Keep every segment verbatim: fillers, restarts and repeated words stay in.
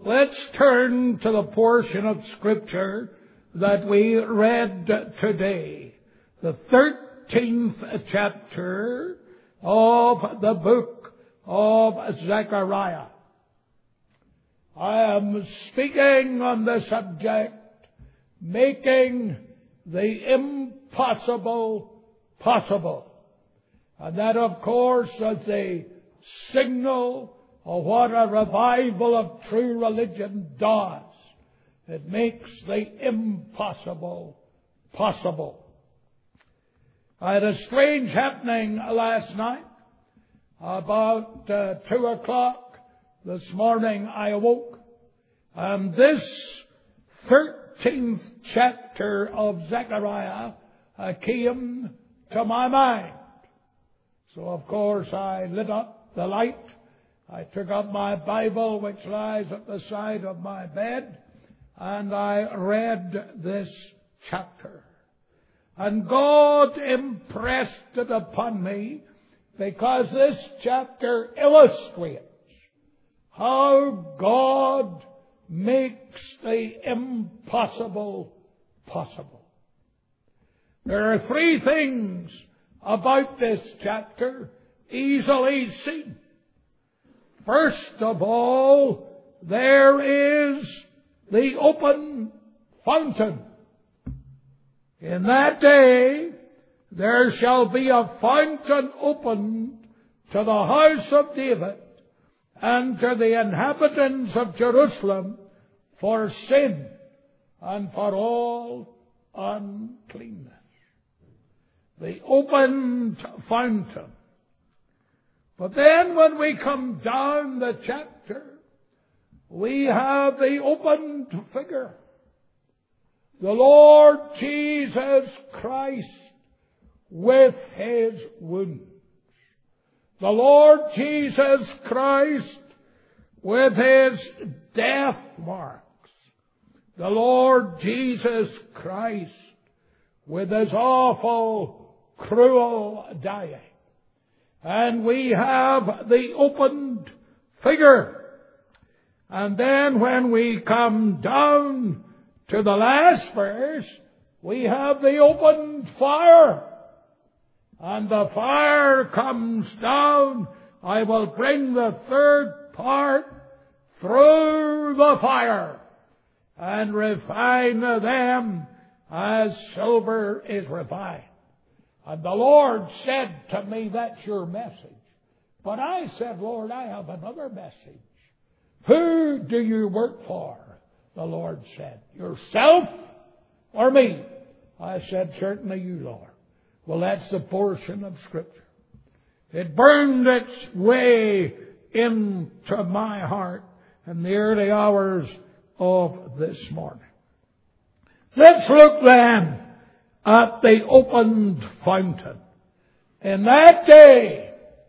Let's turn to the portion of Scripture that we read today. The thirteenth chapter of the book of Zechariah. I am speaking on the subject, making the impossible possible. And that, of course, is a signal of what a revival of true religion does. It makes the impossible possible. I had a strange happening last night. About uh, two o'clock this morning I awoke. And this thirteenth chapter of Zechariah uh, came to my mind. So, of course, I lit up the light. I took up my Bible, which lies at the side of my bed, and I read this chapter. And God impressed it upon me because this chapter illustrates how God makes the impossible possible. There are three things about this chapter easily seen. First of all, there is the open fountain. In that day, there shall be a fountain opened to the house of David and to the inhabitants of Jerusalem for sin and for all uncleanness. The opened fountain. But then when we come down the chapter, we have the opened figure. The Lord Jesus Christ with His wounds. The Lord Jesus Christ with His death marks. The Lord Jesus Christ with His awful, cruel dying. And we have the opened figure. And then when we come down to the last verse, we have the opened fire. And the fire comes down. I will bring the third part through the fire and refine them as silver is refined. And the Lord said to me, that's your message. But I said, Lord, I have another message. Who do you work for? The Lord said, yourself or me? I said, certainly you, Lord. Well, that's the portion of Scripture. It burned its way into my heart in the early hours of this morning. Let's look then at the opened fountain. In that day,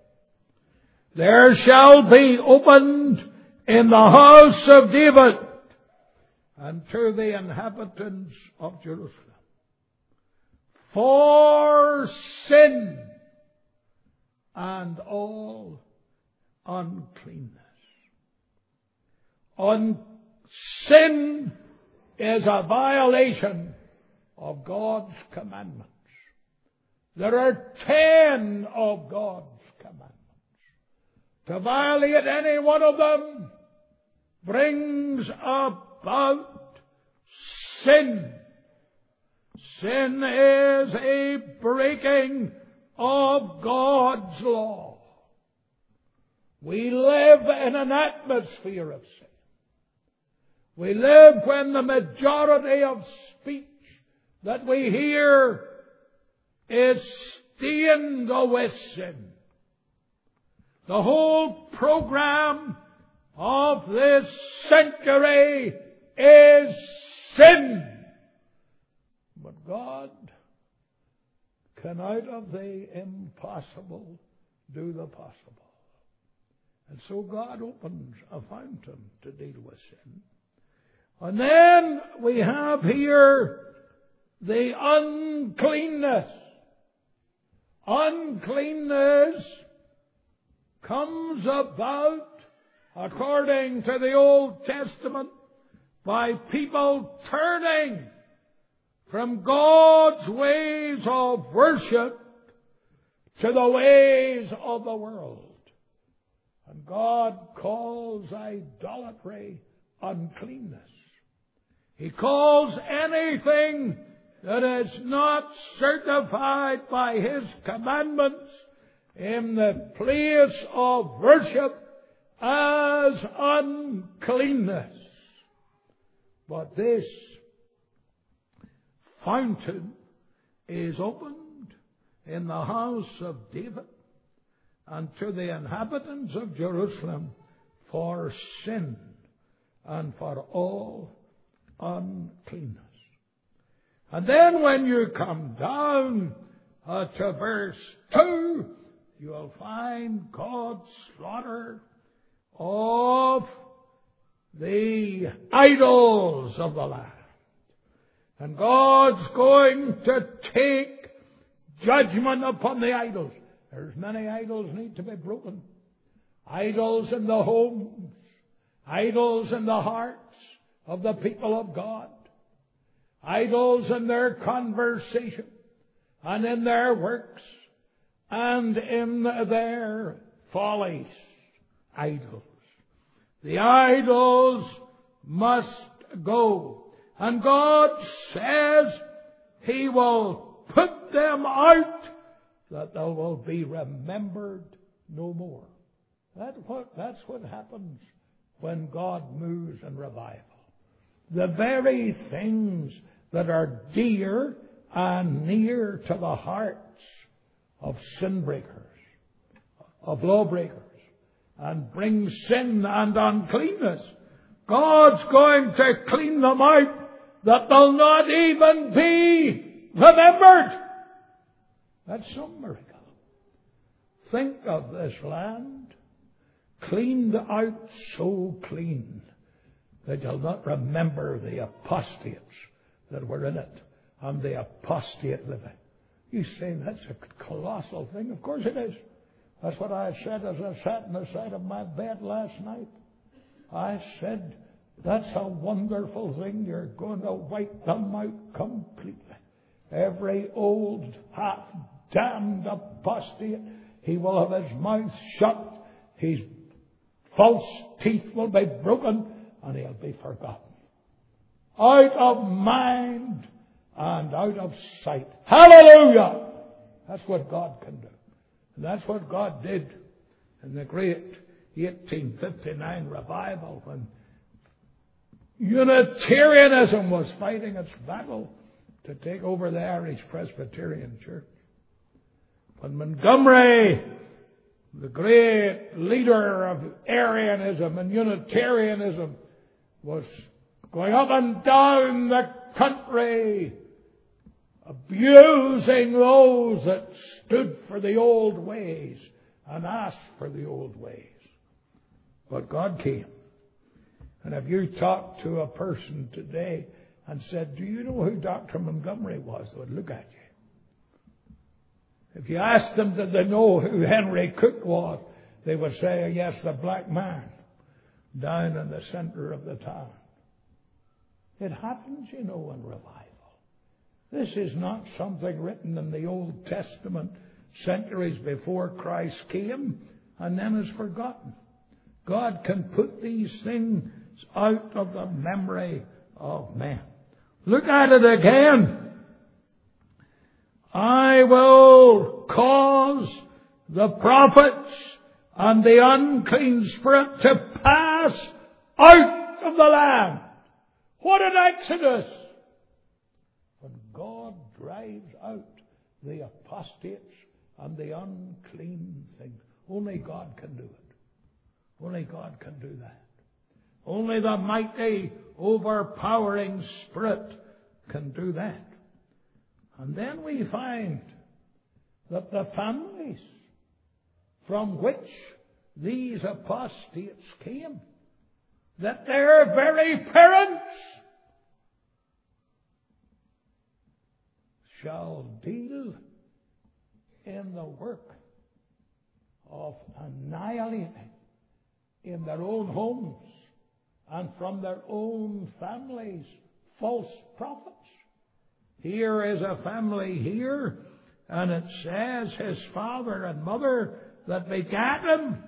there shall be opened in the house of David and to the inhabitants of Jerusalem for sin and all uncleanness. On sin is a violation of God's commandments. There are ten of God's commandments. To violate any one of them brings about sin. Sin is a breaking of God's law. We live in an atmosphere of sin. We live when the majority of speech that we hear is stained with sin. The whole program of this century is sin. But God can out of the impossible do the possible. And so God opens a fountain to deal with sin. And then we have here the uncleanness. Uncleanness comes about according to the Old Testament, by people turning from God's ways of worship to the ways of the world. And God calls idolatry uncleanness. He calls anything that is not certified by His commandments in the place of worship as uncleanness. But this fountain is opened in the house of David and to the inhabitants of Jerusalem for sin and for all uncleanness. And then when you come down uh, to verse two, you'll find God's slaughter of the idols of the land. And God's going to take judgment upon the idols. There's many idols need to be broken. Idols in the homes. Idols in the hearts of the people of God. Idols in their conversation and in their works and in their follies. Idols. The idols must go. And God says He will put them out, that they will be remembered no more. That's what, that's what happens when God moves in revival. The very things that are dear and near to the hearts of sin breakers, of lawbreakers, and bring sin and uncleanness, God's going to clean them out that they'll not even be remembered. That's some miracle. Think of this land, cleaned out so clean that you'll not remember the apostates that were in it and the apostate living. You say that's a colossal thing. Of course it is. That's what I said as I sat on the side of my bed last night. I said, that's a wonderful thing. You're going to wipe them out completely. Every old, half-damned apostate, he will have his mouth shut. His false teeth will be broken, and he'll be forgotten. Out of mind and out of sight. Hallelujah! That's what God can do. And that's what God did in the great eighteen fifty-nine revival when Unitarianism was fighting its battle to take over the Irish Presbyterian Church. When Montgomery, the great leader of Arianism and Unitarianism, was going up and down the country, abusing those that stood for the old ways and asked for the old ways. But God came. And if you talk to a person today and said, do you know who Doctor Montgomery was? They would look at you. If you asked them, did they know who Henry Cook was? They would say, yes, the black man down in the center of the town. It happens, you know, in revival. This is not something written in the Old Testament centuries before Christ came and then is forgotten. God can put these things out of the memory of men. Look at it again. I will cause the prophets and the unclean spirit to pass out of the land. What an exodus! When God drives out the apostates and the unclean things. Only God can do it. Only God can do that. Only the mighty, overpowering Spirit can do that. And then we find that the families from which these apostates came, that their very parents shall deal in the work of annihilating in their own homes and from their own families false prophets. Here is a family here, and it says his father and mother that begat him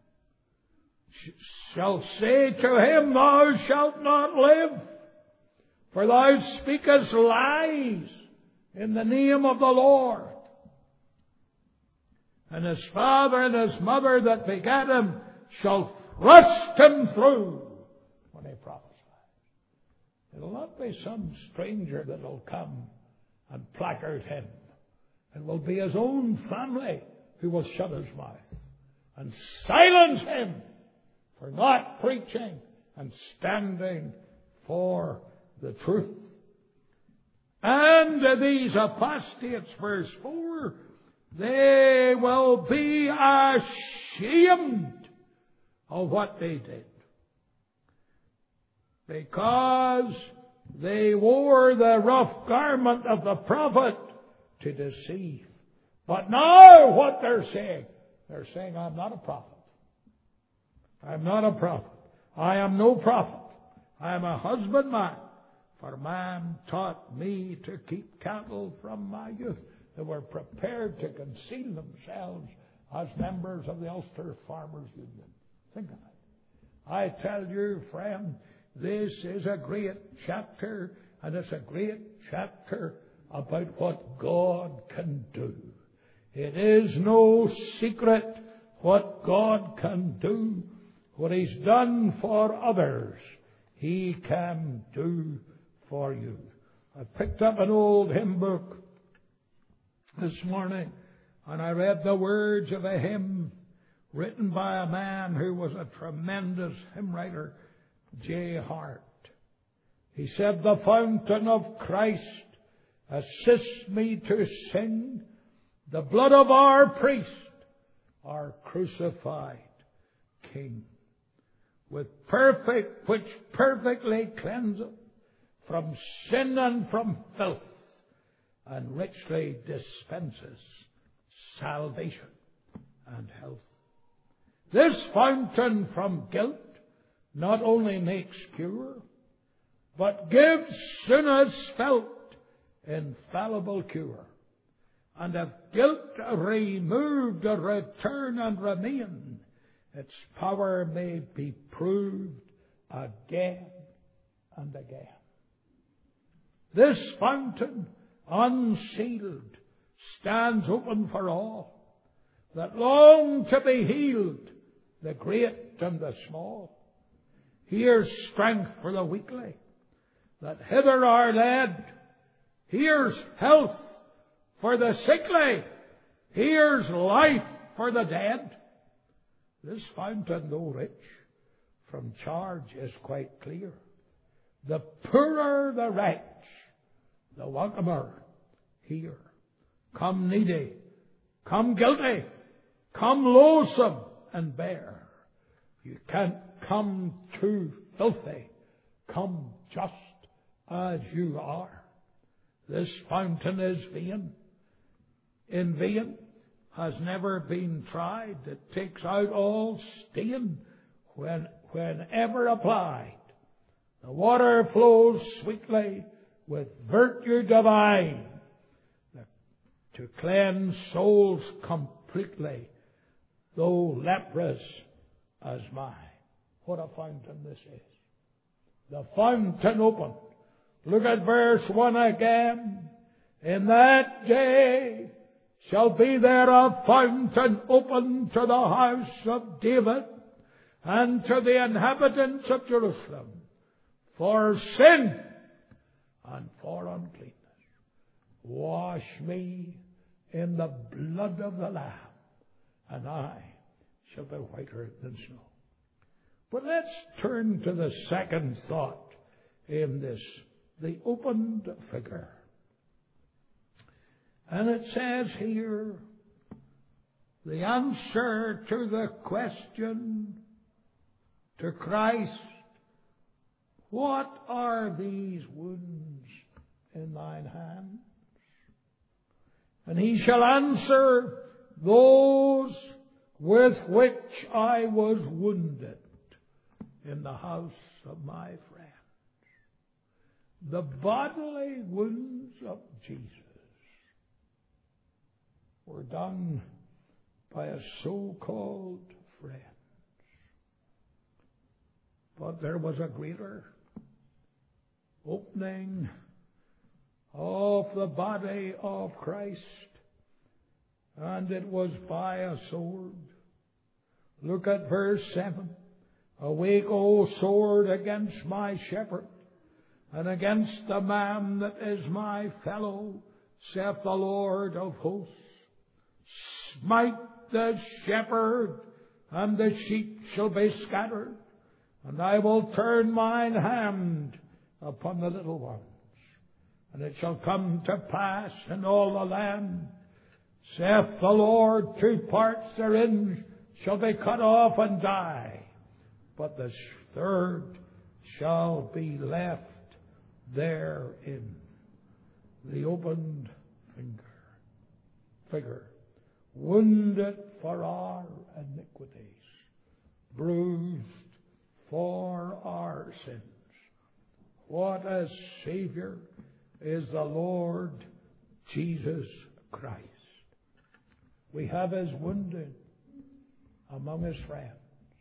shall say to him, Thou shalt not live, for thou speakest lies in the name of the Lord. And his father and his mother that begat him shall thrust him through when he prophesies. It'll not be some stranger that will come and placard him. It will be his own family who will shut his mouth and silence him for not preaching and standing for the truth. And these apostates, verse four, they will be ashamed of what they did, because they wore the rough garment of the prophet to deceive. But now what they're saying, they're saying, I'm not a prophet. I'm not a prophet. I am no prophet. I am a husbandman. For man taught me to keep cattle from my youth. They were prepared to conceal themselves as members of the Ulster Farmers Union. Think of it. I tell you, friend, this is a great chapter, and it's a great chapter about what God can do. It is no secret what God can do. What He's done for others, He can do for you. I picked up an old hymn book this morning, and I read the words of a hymn written by a man who was a tremendous hymn writer, J. Hart. He said, The fountain of Christ assists me to sing the blood of our priest, our crucified King, with perfect, which perfectly cleanseth from sin and from filth, and richly dispenses salvation and health. This fountain from guilt not only makes cure, but gives soon as felt infallible cure. And if guilt removed, return and remain, its power may be proved again and again. This fountain, unsealed, stands open for all that long to be healed, the great and the small. Here's strength for the weakly that hither are led. Here's health for the sickly. Here's life for the dead. This fountain, though rich, from charge is quite clear. The poorer the wretch, the welcomer here. Come needy, come guilty, come loathsome and bare. You can't come too filthy. Come just as you are. This fountain is vain. In vain has never been tried. It takes out all stain when, whenever applied. The water flows sweetly with virtue divine to cleanse souls completely, though leprous as mine. What a fountain this is. The fountain opened. Look at verse one again. In that day shall be there a fountain open to the house of David and to the inhabitants of Jerusalem for sin and for uncleanness. Wash me in the blood of the Lamb, and I shall be whiter than snow. But let's turn to the second thought in this, the opened figure. And it says here, the answer to the question to Christ, what are these wounds in thine hands? And he shall answer, those with which I was wounded. in the house of my friends. The bodily wounds of Jesus were done by a so-called friend. But there was a greater opening of the body of Christ, and it was by a sword. Look at verse seven. Awake, O sword, against my shepherd, and against the man that is my fellow, saith the Lord of hosts. Smite the shepherd, and the sheep shall be scattered, and I will turn mine hand upon the little ones. And it shall come to pass in all the land, saith the Lord, two parts therein shall be cut off and die, but the third shall be left therein. The opened finger, figure, wounded for our iniquities, bruised for our sins. What a Savior is the Lord Jesus Christ. We have His wounded among His friends.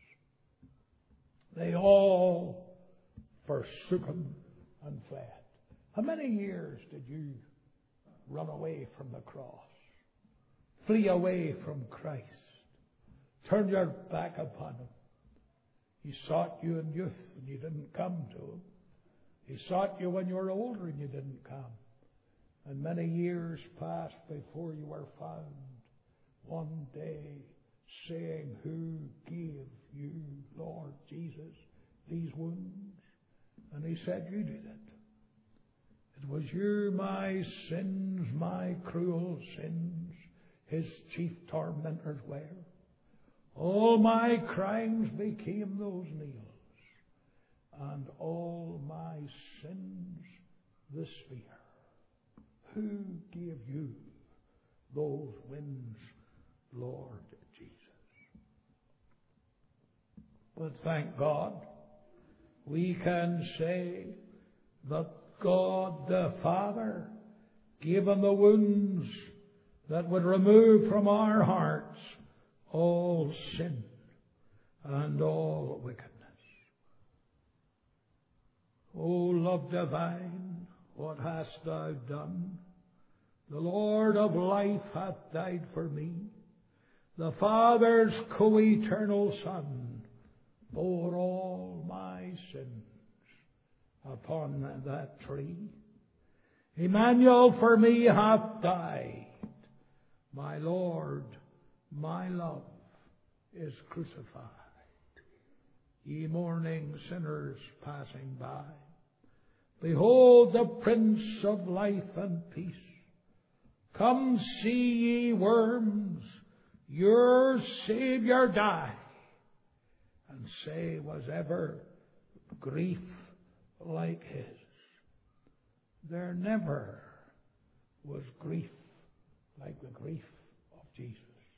They all forsook Him and fled. How many years did you run away from the cross? Flee away from Christ. Turn your back upon Him. He sought you in youth and you didn't come to Him. He sought you when you were older and you didn't come. And many years passed before you were found. One day saying, who gave you, Lord Jesus, these wounds? And He said, you did it. It was you, my sins, my cruel sins, His chief tormentors were. All my crimes became those nails, and all my sins the spear. Who gave you those winds, Lord Jesus? But thank God, we can say that God the Father gave Him the wounds that would remove from our hearts all sin and all wickedness. O love divine, what hast Thou done? The Lord of life hath died for me. The Father's co-eternal Son bore all my sins upon that tree. Emmanuel for me hath died. My Lord, my love is crucified. Ye mourning sinners passing by, behold the Prince of life and peace. Come see ye worms, your Saviour die, and say, was ever grief like His? There never was grief like the grief of Jesus.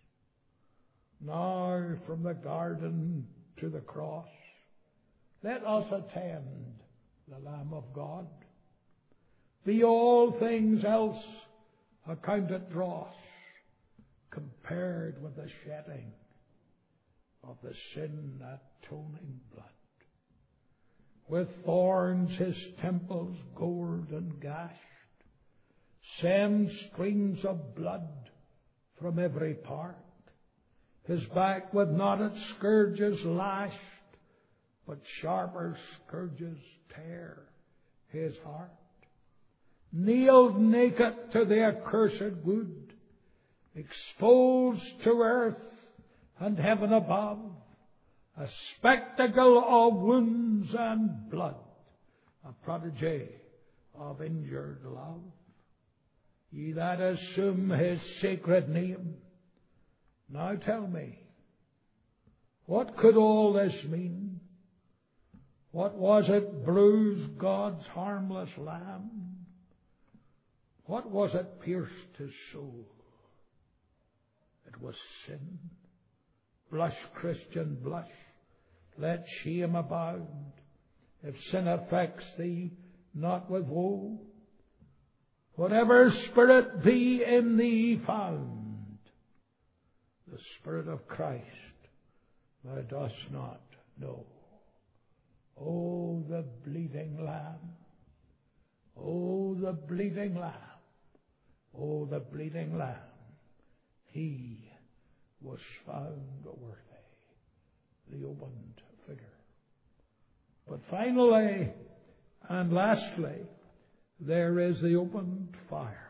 Now from the garden to the cross, let us attend the Lamb of God. Be all things else accounted dross compared with the shedding of the sin atoning blood. With thorns His temples gored and gashed, send streams of blood from every part. His back with knotted scourges lashed, but sharper scourges tear His heart. Nailed naked to the accursed wood, exposed to earth and heaven above, a spectacle of wounds and blood, a prodigy of injured love. Ye that assume His sacred name, now tell me, what could all this mean? What was it bruised God's harmless lamb? What was it pierced His soul? It was sin. Blush, Christian, blush. let shame abound. If sin affects thee not with woe, whatever spirit be in thee found, the Spirit of Christ thou dost not know. Oh, the bleeding Lamb. Oh, the bleeding Lamb. Oh, the bleeding Lamb. He was found worthy, the opened figure. But finally and lastly, there is the opened fire.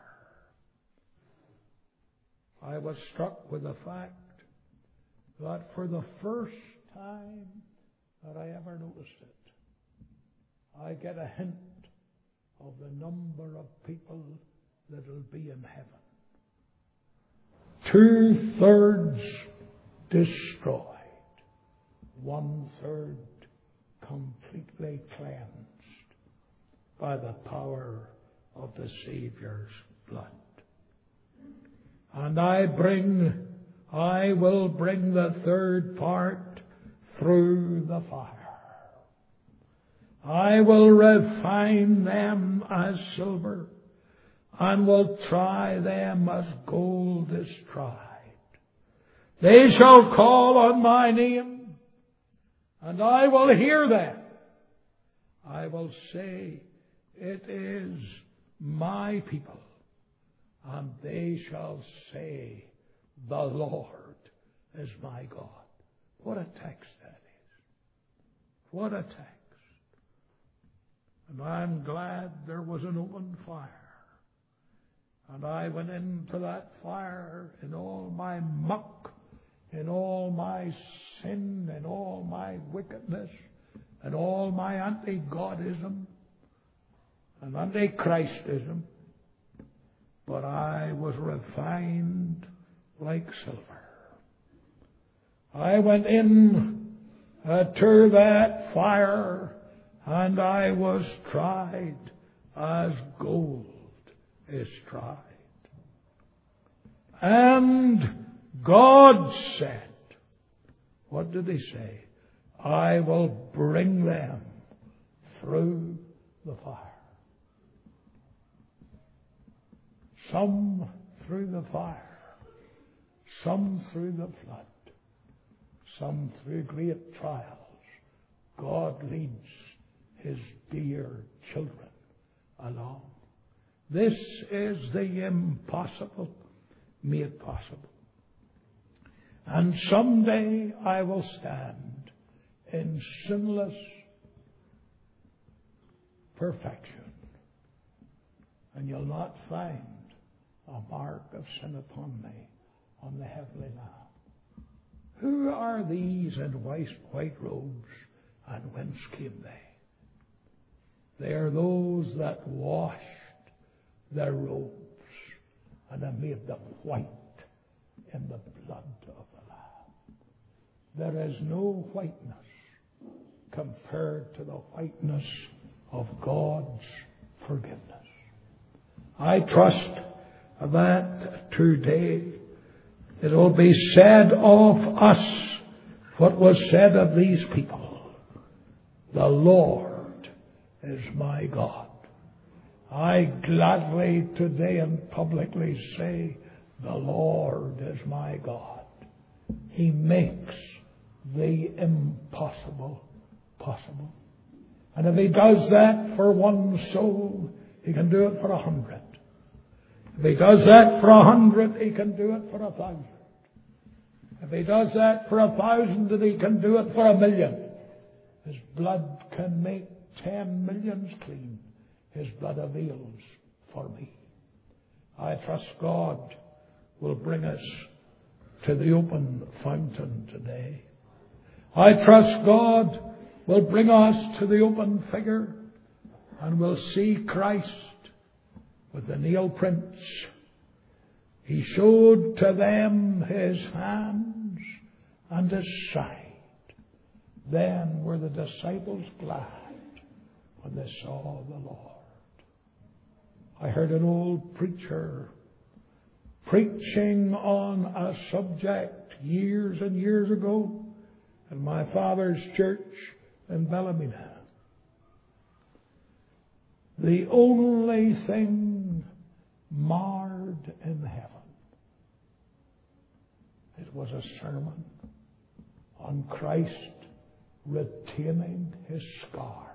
I was struck with the fact that for the first time that I ever noticed it, I get a hint of the number of people that will be in heaven. Two-thirds destroyed. One-third completely cleansed by the power of the Savior's blood. And I bring, I will bring the third part through the fire. I will refine them as silver, and will try them as gold is tried. They shall call on my name, and I will hear them. I will say, it is my people, and they shall say, the Lord is my God. What a text that is. What a text. And I'm glad there was an open fire. And I went into that fire in all my muck, in all my sin, in all my wickedness, and all my anti-Godism and anti-Christism. But I was refined like silver. I went in uh, to that fire, and I was tried as gold is tried. And God said, what did He say? I will bring them through the fire. Some through the fire, some through the flood, some through great trials. God leads His dear children along. This is the impossible made possible. And someday I will stand in sinless perfection, and you'll not find a mark of sin upon me on the heavenly Lamb. Who are these in white, white robes, and whence came they? They are those that washed their robes and have made them white in the blood of the Lamb. There is no whiteness compared to the whiteness of God's forgiveness. I trust that today it will be said of us what was said of these people. The Lord is my God. I gladly today and publicly say, the Lord is my God. He makes the impossible possible. And if He does that for one soul, He can do it for a hundred. If He does that for a hundred, He can do it for a thousand. If He does that for a thousand, then He can do it for a million. His blood can make ten millions clean. His blood avails for me. I trust God will bring us to the open fountain today. I trust God will bring us to the open figure, and we'll see Christ with the nail prints. He showed to them His hands and His side. Then were the disciples glad when they saw the Lord. I heard an old preacher preaching on a subject years and years ago in my father's church in Ballymena. The only thing marred in heaven, it was a sermon on Christ retaining his scars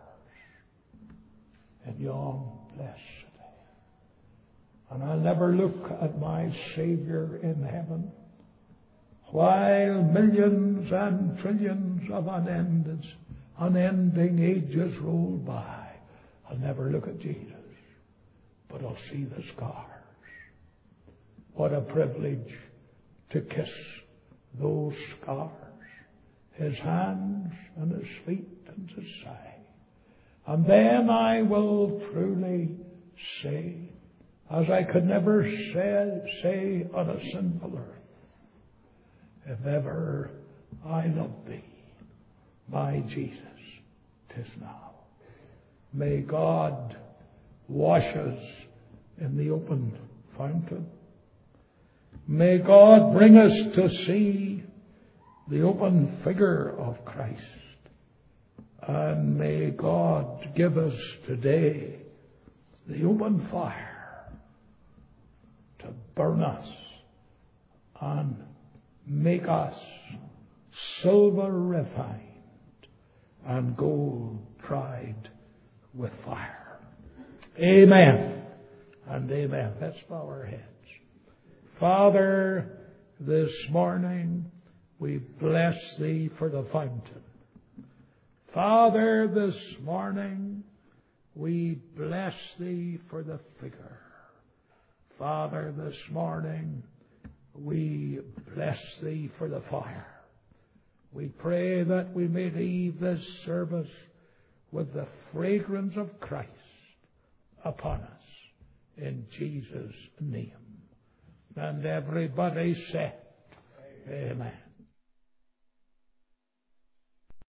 in yon blessed day. And I'll never look at my Saviour in heaven while millions and trillions of unending, unending ages roll by. I'll never look at Jesus, but I'll see the scars. What a privilege to kiss those scars, his hands and his feet and his side. And then I will truly say, as I could never say, say on a sinful earth, if ever I love thee, my Jesus, 'tis now. May God wash us in the open fountain. May God bring us to see the open figure of Christ. And may God give us today the open fire to burn us and make us silver refined and gold tried with fire. Amen and amen. Let's bow our heads. Father, this morning we bless thee for the fountain. Father, this morning we bless thee for the figure. Father, this morning we bless thee for the fire. We pray that we may leave this service with the fragrance of Christ upon us. In Jesus' name. And everybody said, Amen.